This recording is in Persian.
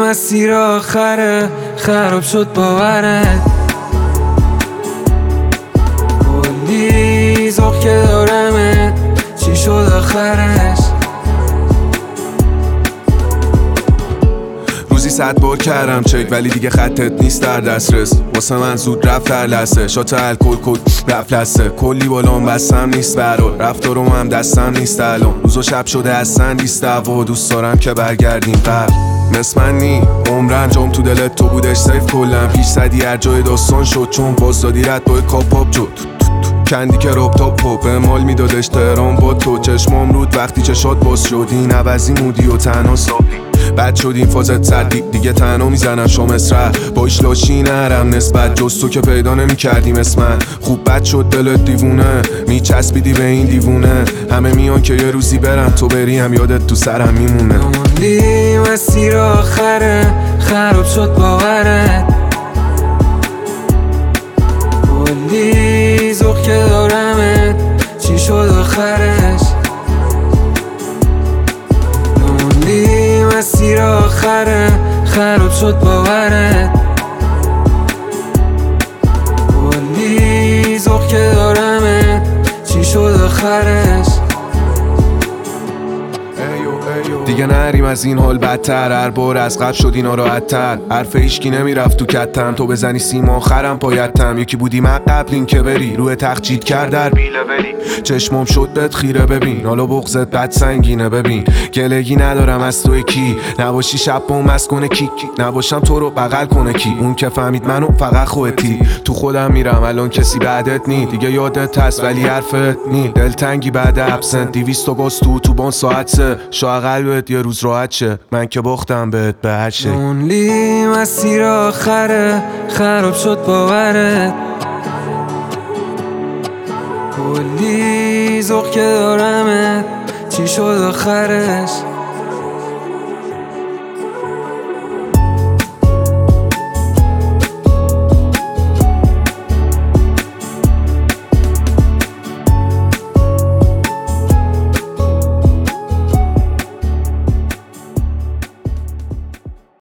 مسیر آخره خراب شد باورت، کلی ذوق که دارمت چی شد آخرش؟ روزی 100 بار کردم چک ولی دیگه خطت نیست در دسترس، واسه من زود رفت در لحظه، شات الکل کد رفت لسه، کلی بالام بستم نیست برات، رفتارم هم دستم نیست الان، روز و شب شده اصلا نیست دعوا، دوست دارم که برگردیم قبل مثل من نی، عمرن جام تو دلت تو بودش سیف کلم، پیش زدی هر جای داستان شد چون باز دادی رد با کاپاپ شد کندی که راب تاپ به مال میدادش تهران با تو، چشمام رود وقتی چشات باز شد این عوضی مودی و تنها سابی بد شد این فازت سردی دیگه تنها میزنم شامس ره با ایش لاشی نرم نسبت جز تو که پیدا نمی کردیم اسم من خوب بد شد دلت دیوونه میچسبیدی به این دیوونه همه میان که یه روزی برم تو بری هم یادت تو سرم میمونه موندی مسیر آخره خراب شد باورت، کلی ذوق که دارمت چی شد آخرش؟ موندی مسیر آخره خراب شد باورت، کلی ذوق که دارمت چی شد آخرش؟ دیگه نریم از این حال بدتر، هر بار از قبل شد اینا راحت‌تر، حرف هیچکی نمیرفت تو کتم، تو بزنی سیم آخرم پایتم، یکی بودی من قبل این که بری روی تخت چیت کرد در بیلولی چشمام شد بهت خیره ببین، حالا بغضت بد سنگینه ببین، گلگی ندارم از تو کی نباشی شب با مست کنه کی نباشم تو رو بغل کنه کی، اون که فهمید منو فقط خودتی، تو خودم میرم الان کسی بعدت نی، دیگه یادت هست ولی حرفت نی، دلتنگی بعد ابسنت 200 تا گاز تو بان ساعت سه شا قلبت یه روز راحت شه، من که باختم بهت به هر شی. موندی مسیر آخره خراب شد باورت، کلی ذوق که دارمت چی شد آخرش؟